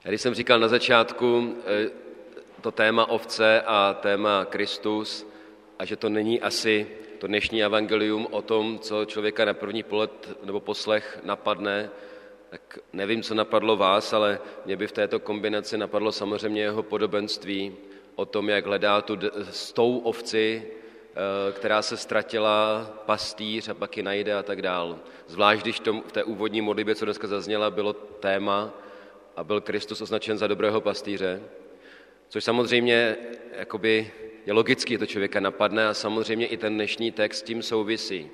Když jsem říkal na začátku to téma ovce a téma Kristus a že to není asi to dnešní evangelium o tom, co člověka na první pohled nebo poslech napadne, tak nevím, co napadlo vás, ale mě by v této kombinaci napadlo samozřejmě jeho podobenství o tom, jak hledá tu stou ovci, která se ztratila, pastýř a pak ji najde a tak dál. Zvlášť, když v té úvodní modlitbě, co dneska zazněla, bylo téma a byl Kristus označen za dobrého pastýře, což samozřejmě jakoby je logicky, to člověka napadne a samozřejmě i ten dnešní text s tím souvisí.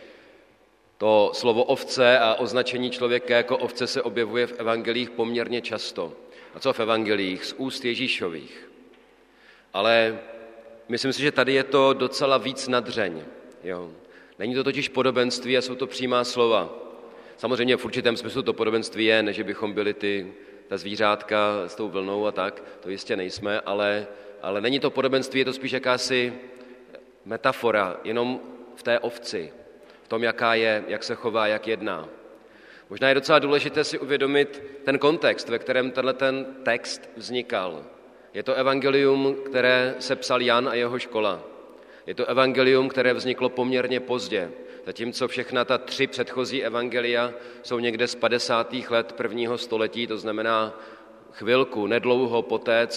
To slovo ovce a označení člověka jako ovce se objevuje v evangelích poměrně často. A co v evangelích? Z úst Ježíšových. Ale myslím si, že tady je to docela víc nadřeň. Jo. Není to totiž podobenství a jsou to přímá slova. Samozřejmě v určitém smyslu to podobenství je, než bychom byli ta zvířátka s tou vlnou a tak, to jistě nejsme, ale není to podobenství, je to spíš jakási metafora, jenom v té ovci, v tom, jaká je, jak se chová, jak jedná. Možná je docela důležité si uvědomit ten kontext, ve kterém ten text vznikal. Je to evangelium, které sepsal Jan a jeho škola. Je to evangelium, které vzniklo poměrně pozdě, zatímco všechna ta 3 předchozí evangelia jsou někde z 50. let prvního století, to znamená chvilku, nedlouho poté,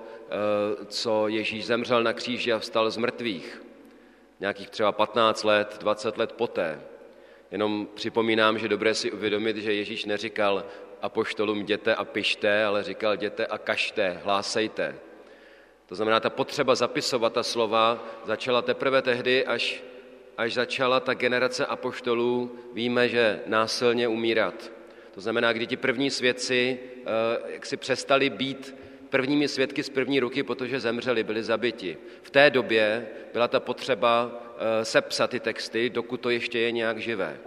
co Ježíš zemřel na kříži a vstal z mrtvých. Nějakých třeba 15 let, 20 let poté. Jenom připomínám, že dobré si uvědomit, že Ježíš neříkal apoštolům jděte a pište, ale říkal jděte a kažte, hlásejte. To znamená, ta potřeba zapisovat ta slova začala teprve tehdy, až začala ta generace apoštolů, víme, že násilně umírat. To znamená, kdy ti první svědci jaksi přestali být prvními svědky z první ruky, protože zemřeli, byli zabiti. V té době byla ta potřeba sepsat ty texty, dokud to ještě je nějak živé.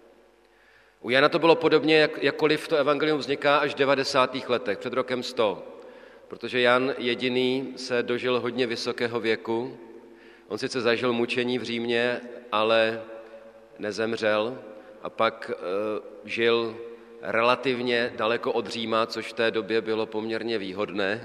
U Jana to bylo podobně, jakkoliv to evangelium vzniká až v 90. letech, před rokem 100. Protože Jan jediný se dožil hodně vysokého věku. On sice zažil mučení v Římě, ale nezemřel a pak žil relativně daleko od Říma, což v té době bylo poměrně výhodné.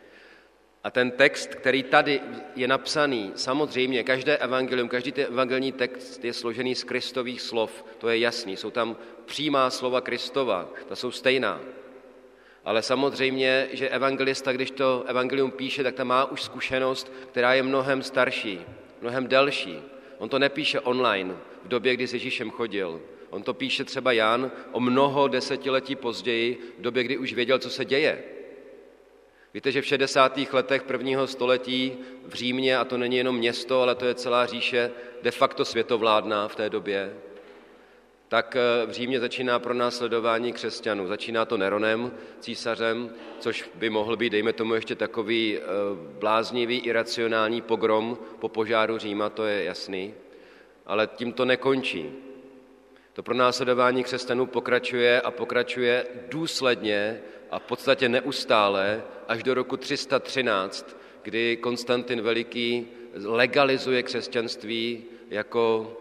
A ten text, který tady je napsaný, samozřejmě každé evangelium, každý ten evangelní text je složený z Kristových slov, to je jasný, jsou tam přímá slova Kristova, ta jsou stejná. Ale samozřejmě, že evangelista, když to evangelium píše, tak tam má už zkušenost, která je mnohem starší, mnohem delší. On to nepíše online v době, kdy s Ježíšem chodil. On to píše třeba Jan o mnoho desetiletí později, v době, kdy už věděl, co se děje. Víte, že v 60. letech prvního století v Římě, a to není jenom město, ale to je celá říše, de facto světovládná v té době, tak v Římě začíná pronásledování křesťanů. Začíná to Neronem, císařem, což by mohl být, dejme tomu, ještě takový bláznivý, iracionální pogrom po požáru Říma, to je jasný, ale tím to nekončí. To pronásledování křesťanů pokračuje a pokračuje důsledně a v podstatě neustále až do roku 313, kdy Konstantin Veliký legalizuje křesťanství jako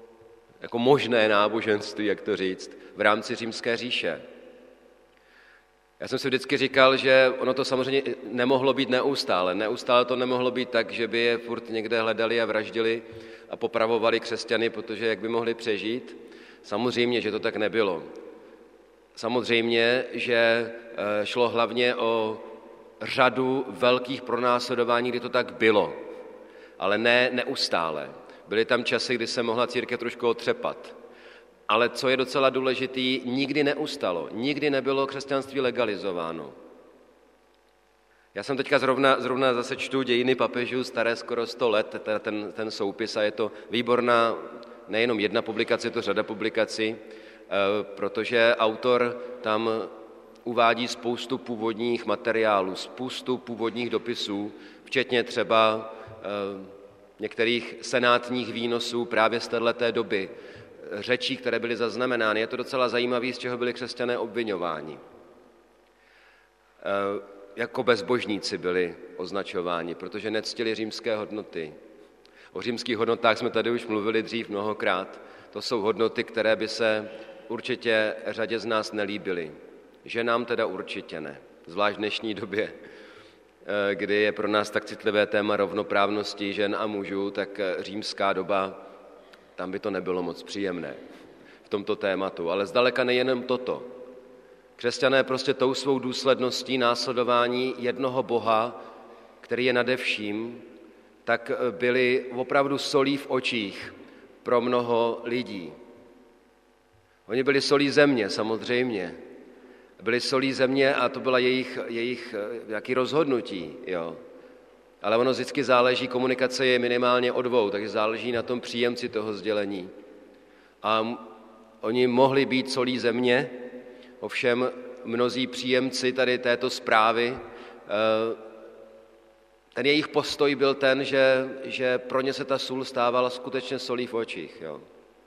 možné náboženství, jak to říct, v rámci Římské říše. Já jsem si vždycky říkal, že ono to samozřejmě nemohlo být neustále. Neustále to nemohlo být tak, že by je furt někde hledali a vraždili a popravovali křesťany, protože jak by mohli přežít. Samozřejmě, že to tak nebylo. Samozřejmě, že šlo hlavně o řadu velkých pronásledování, kdy to tak bylo, ale ne neustále. Byly tam časy, kdy se mohla církev trošku otřepat. Ale co je docela důležitý, nikdy neustalo, nikdy nebylo křesťanství legalizováno. Já jsem teďka zrovna zase čtu Dějiny papežů, staré skoro 100 let, ten soupis, a je to výborná, nejenom jedna publikace, je to řada publikací, protože autor tam uvádí spoustu původních materiálů, spoustu původních dopisů, včetně třeba některých senátních výnosů právě z téhleté doby, řečí, které byly zaznamenány. Je to docela zajímavé, z čeho byli křesťané obviňováni. Jako bezbožníci byli označováni, protože nectili římské hodnoty. O římských hodnotách jsme tady už mluvili dřív mnohokrát. To jsou hodnoty, které by se určitě řadě z nás nelíbily. Ženám teda určitě ne. zvlášť v dnešní době, kdy je pro nás tak citlivé téma rovnoprávnosti žen a mužů, tak římská doba, tam by to nebylo moc příjemné v tomto tématu. Ale zdaleka nejenom toto. Křesťané prostě tou svou důsledností následování jednoho Boha, který je nade vším, tak byli opravdu solí v očích pro mnoho lidí. Oni byli solí země, samozřejmě. Byli solí země a to byla jejich nějaké rozhodnutí. Jo. Ale ono vždycky záleží, komunikace je minimálně o dvou, takže záleží na tom příjemci toho sdělení. A oni mohli být solí země, ovšem mnozí příjemci tady této zprávy, ten jejich postoj byl ten, že pro ně se ta sůl stávala skutečně solí v očích. Jo.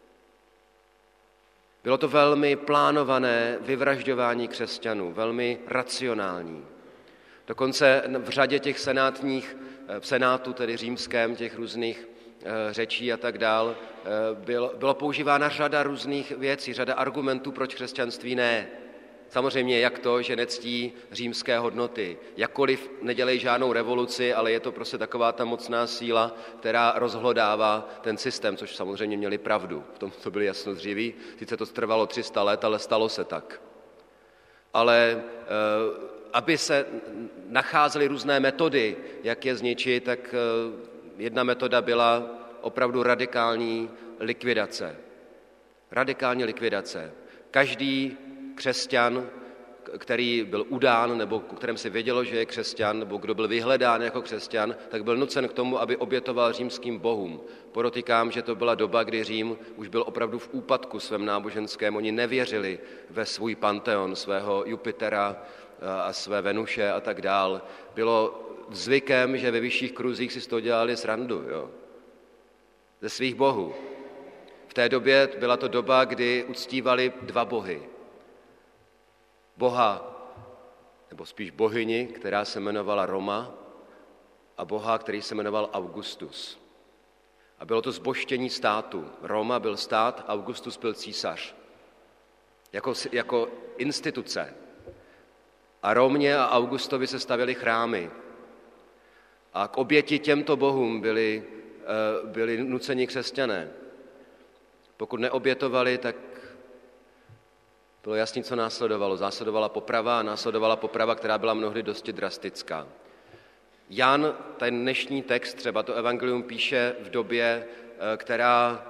Bylo to velmi plánované vyvražďování křesťanů, velmi racionální. Dokonce v řadě těch senátů, tedy římském, těch různých řečí a tak dál, bylo používána řada různých věcí, řada argumentů, proč křesťanství ne. Samozřejmě jak to, že nectí římské hodnoty, jakkoliv nedělají žádnou revoluci, ale je to prostě taková ta mocná síla, která rozhlodává ten systém, což samozřejmě měli pravdu. V tom to byli jasnozřiví. Sice to trvalo 300 let, ale stalo se tak. Ale aby se nacházely různé metody, jak je zničit, tak jedna metoda byla opravdu radikální likvidace. Radikální likvidace. Každý křesťan, který byl udán, nebo o kterém se vědělo, že je křesťan, nebo kdo byl vyhledán jako křesťan, tak byl nucen k tomu, aby obětoval římským bohům. Podotýkám, že to byla doba, kdy Řím už byl opravdu v úpadku svém náboženském. Oni nevěřili ve svůj panteon, svého Jupitera a své Venuše a tak dál. Bylo zvykem, že ve vyšších kruzích si z toho dělali srandu, jo? Ze svých bohů. V té době byla to doba, kdy uctívali dva bohy. Boha, nebo spíš bohyni, která se jmenovala Roma, a boha, který se jmenoval Augustus. A bylo to zbožštění státu. Roma byl stát, Augustus byl císař. Jako instituce. A Romě a Augustovi se stavěly chrámy. A k oběti těmto bohům byli nuceni křesťané. Pokud neobětovali, tak bylo jasný, co následovalo. Následovala poprava a následovala poprava, která byla mnohdy dosti drastická. Jan, ten dnešní text, třeba to evangelium píše v době, která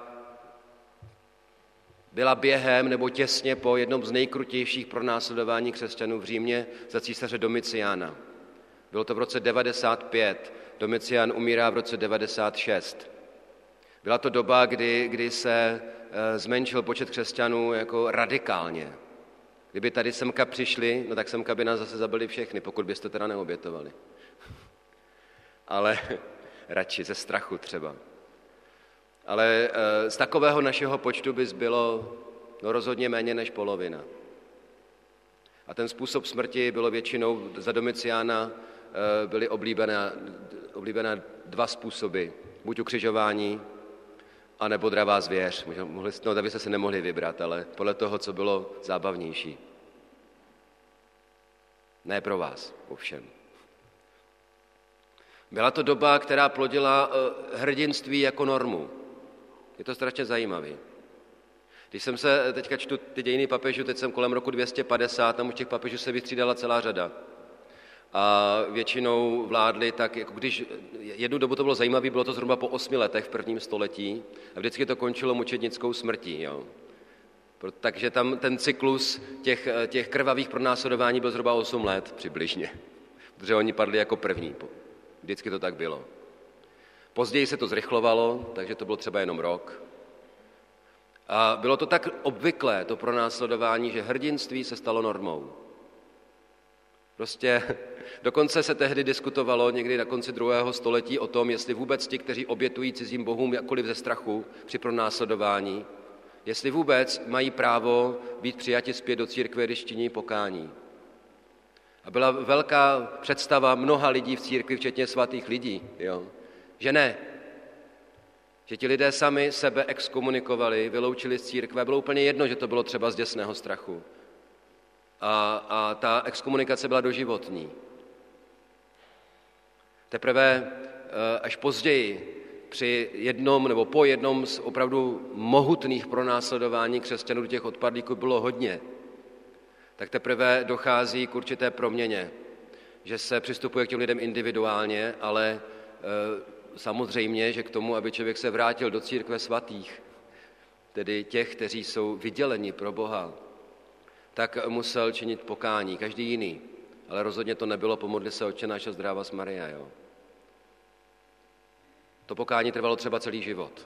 byla během nebo těsně po jednom z nejkrutějších pronásledování křesťanů v Římě za císaře Domiciána. Bylo to v roce 95, Domicián umírá v roce 96. Byla to doba, kdy se zmenšil počet křesťanů jako radikálně. Kdyby tady semka přišli, no tak semka by nás zase zabili všechny, pokud byste teda neobětovali. Ale radši ze strachu třeba. Ale z takového našeho počtu by zbylo rozhodně méně než polovina. A ten způsob smrti bylo většinou za Domiciána byly oblíbené dva způsoby. Buď ukřižování, anebo dravá zvěř. No, byste se nemohli vybrat, ale podle toho, co bylo zábavnější. Ne pro vás, ovšem. Byla to doba, která plodila hrdinství jako normu. Je to strašně zajímavé. Když jsem se teďka čtu ty dějiny papežů, teď jsem kolem roku 250, tam už těch papežů se vystřídala celá řada. A většinou vládli tak, jako když jednu dobu to bylo zajímavé, bylo to zhruba po 8 letech v prvním století a vždycky to končilo mučednickou smrtí. Jo. Takže tam ten cyklus těch krvavých pronásledování byl zhruba 8 let přibližně, protože oni padli jako první. Vždycky to tak bylo. Později se to zrychlovalo, takže to bylo třeba jenom rok. A bylo to tak obvyklé, to pronásledování, že hrdinství se stalo normou. Prostě dokonce se tehdy diskutovalo někdy na konci 2. století o tom, jestli vůbec ti, kteří obětují cizím bohům jakkoliv ze strachu při pronásledování, jestli vůbec mají právo být přijati zpět do církve, když činí pokání. A byla velká představa mnoha lidí v církvi, včetně svatých lidí, jo, že ne. Že ti lidé sami sebe exkomunikovali, vyloučili z církve. Bylo úplně jedno, že to bylo třeba z děsného strachu. a ta exkomunikace byla doživotní. Teprve až později, po jednom z opravdu mohutných pronásledování křesťanů, těch odpadlíků bylo hodně, tak teprve dochází k určité proměně, že se přistupuje k těm lidem individuálně, ale samozřejmě, že k tomu, aby člověk se vrátil do církve svatých, tedy těch, kteří jsou vyděleni pro Boha, tak musel činit pokání, každý jiný. Ale rozhodně to nebylo pomodli se Otče náš a zdráva Maria. Jo. To pokání trvalo třeba celý život.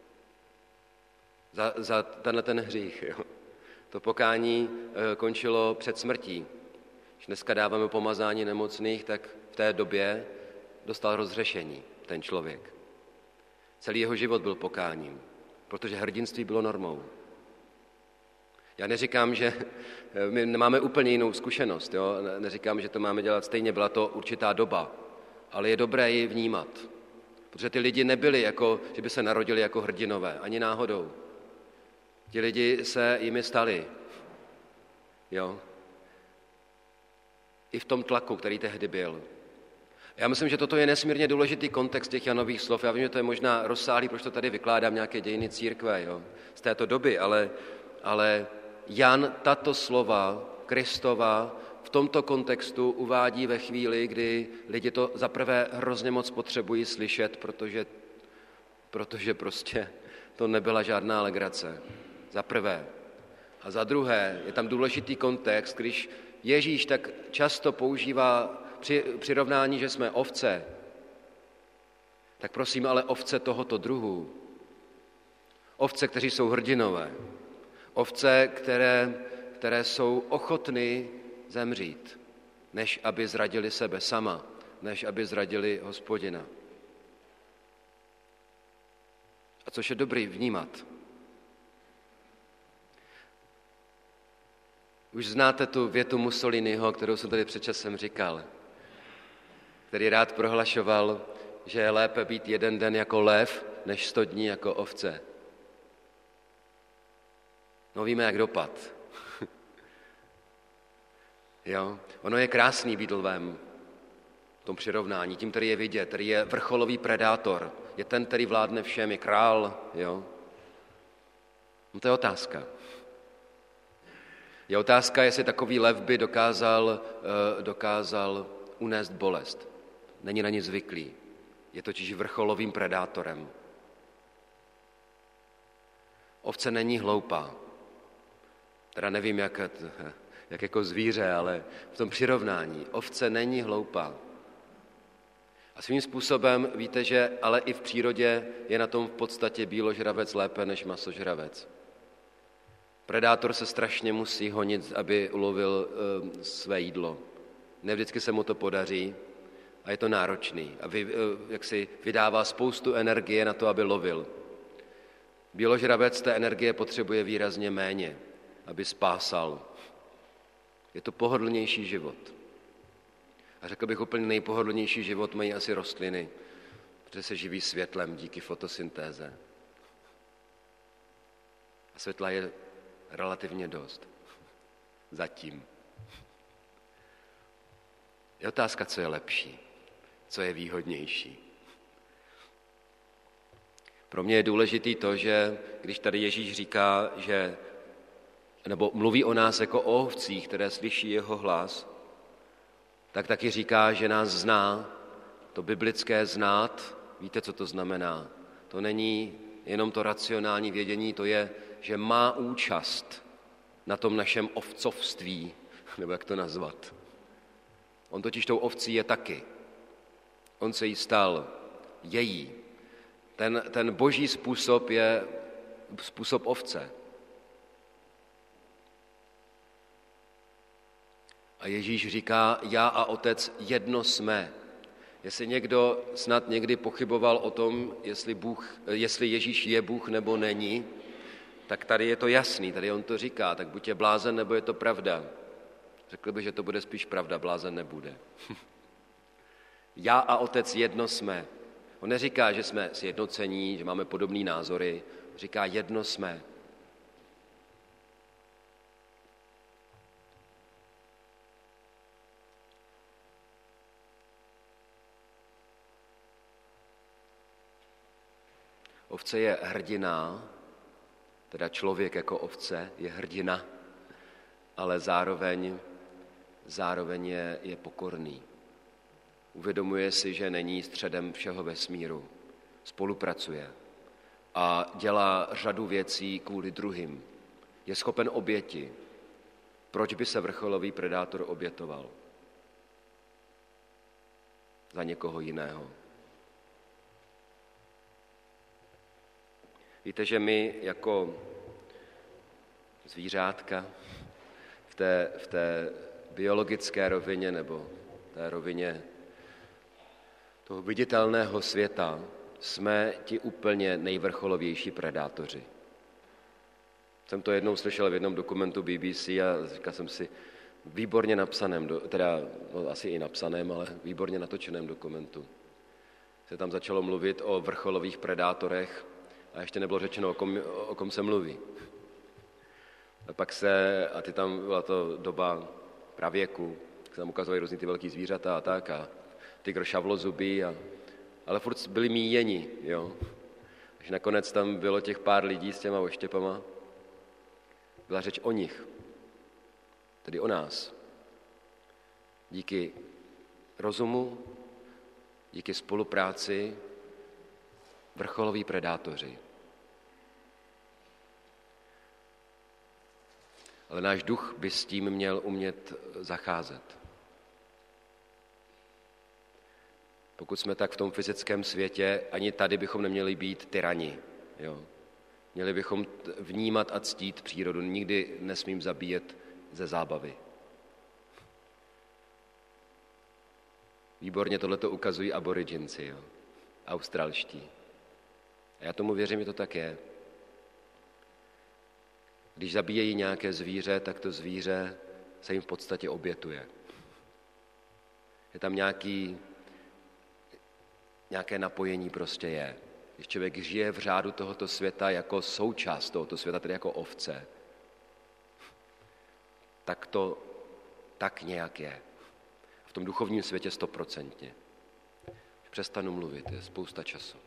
Za ten hřích. Jo. To pokání končilo před smrtí. Když dneska dáváme pomazání nemocných, tak v té době dostal rozřešení ten člověk. Celý jeho život byl pokáním, protože hrdinství bylo normou. Já neříkám, že my máme úplně jinou zkušenost, jo? Neříkám, že to máme dělat stejně, byla to určitá doba, ale je dobré ji vnímat, protože ty lidi nebyli jako, že by se narodili jako hrdinové, ani náhodou. Ti lidi se jimi stali, jo? I v tom tlaku, který tehdy byl. Já myslím, že toto je nesmírně důležitý kontext těch Janových slov. Já vím, že to je možná rozsáhlý, proč to tady vykládám nějaké dějiny církve, jo? Z této doby, ale Jan tato slova Kristova v tomto kontextu uvádí ve chvíli, kdy lidi to zaprvé hrozně moc potřebují slyšet, protože prostě to nebyla žádná legrace. Za prvé. A za druhé je tam důležitý kontext, když Ježíš tak často používá přirovnání, že jsme ovce, tak prosím, ale ovce tohoto druhu. Ovce, kteří jsou hrdinové. Ovce, které jsou ochotny zemřít, než aby zradili sebe sama, než aby zradili Hospodina. A což je dobrý vnímat. Už znáte tu větu Mussoliniho, kterou jsem tady před časem říkal, který rád prohlašoval, že je lépe být jeden den jako lev, než 100 dní jako ovce. No víme, jak dopad. Jo? Ono je krásný být lvem v tom přirovnání, tím, který je vidět, který je vrcholový predátor, je ten, který vládne všem, je král. Jo? No to je otázka. Je otázka, jestli takový lev by dokázal unést bolest. Není na ní zvyklý. Je totiž vrcholovým predátorem. Ovce není hloupá. Teda nevím, jak jako zvíře, ale v tom přirovnání. Ovce není hloupá. A svým způsobem víte, že ale i v přírodě je na tom v podstatě býložravec lépe než masožravec. Predátor se strašně musí honit, aby ulovil své jídlo. Nevždycky se mu to podaří a je to náročný. A jak si vydává spoustu energie na to, aby lovil. Býložravec té energie potřebuje výrazně méně, aby spásal. Je to pohodlnější život. A řekl bych, úplně nejpohodlnější život mají asi rostliny, protože se živí světlem díky fotosyntéze. A světla je relativně dost. Zatím. Je otázka, co je lepší, co je výhodnější. Pro mě je důležitý to, že když tady Ježíš říká, nebo mluví o nás jako o ovcích, které slyší jeho hlas, tak taky říká, že nás zná. To biblické znát, víte, co to znamená? To není jenom to racionální vědění, to je, že má účast na tom našem ovcovství, nebo jak to nazvat. On totiž tou ovcí je taky. On se jí stal její. Ten boží způsob je způsob ovce. A Ježíš říká, já a Otec jedno jsme. Jestli někdo snad někdy pochyboval o tom, jestli Ježíš je Bůh nebo není, tak tady je to jasný, tady on to říká, tak buď je blázen, nebo je to pravda. Řekl bych, že to bude spíš pravda, blázen nebude. Já a Otec jedno jsme. On neříká, že jsme sjednocení, že máme podobné názory, říká jedno jsme. Ovce je hrdina, teda člověk jako ovce je hrdina, ale zároveň je pokorný. Uvědomuje si, že není středem všeho vesmíru. Spolupracuje a dělá řadu věcí kvůli druhým. Je schopen oběti. Proč by se vrcholový predátor obětoval? Za někoho jiného. Víte, že my jako zvířátka v té biologické rovině nebo té rovině toho viditelného světa jsme ti úplně nejvrcholovější predátoři. Jsem to jednou slyšel v jednom dokumentu BBC a říkal jsem si, výborně napsaném, asi i napsaném, ale výborně natočeném dokumentu. Se tam začalo mluvit o vrcholových predátorech a ještě nebylo řečeno, o kom se mluví. A tam byla to doba pravěku, se tam ukazovali různý ty velký zvířata a tak, a tygr šavlozubý, ale furt byli míjeni, jo. Až nakonec tam bylo těch pár lidí s těma oštěpama, byla řeč o nich, tedy o nás. Díky rozumu, díky spolupráci, vrcholoví predátoři. Ale náš duch by s tím měl umět zacházet. Pokud jsme tak v tom fyzickém světě, ani tady bychom neměli být tyrani. Jo. Měli bychom vnímat a ctít přírodu. Nikdy nesmím zabíjet ze zábavy. Výborně tohleto ukazují aboriginci, jo. Australští. A já tomu věřím, že to tak je. Když zabíjejí nějaké zvíře, tak to zvíře se jim v podstatě obětuje. Je tam nějaké napojení prostě je. Když člověk žije v řádu tohoto světa jako součást tohoto světa, tedy jako ovce, tak to tak nějak je. V tom duchovním světě 100%. Přestanu mluvit, je spousta času.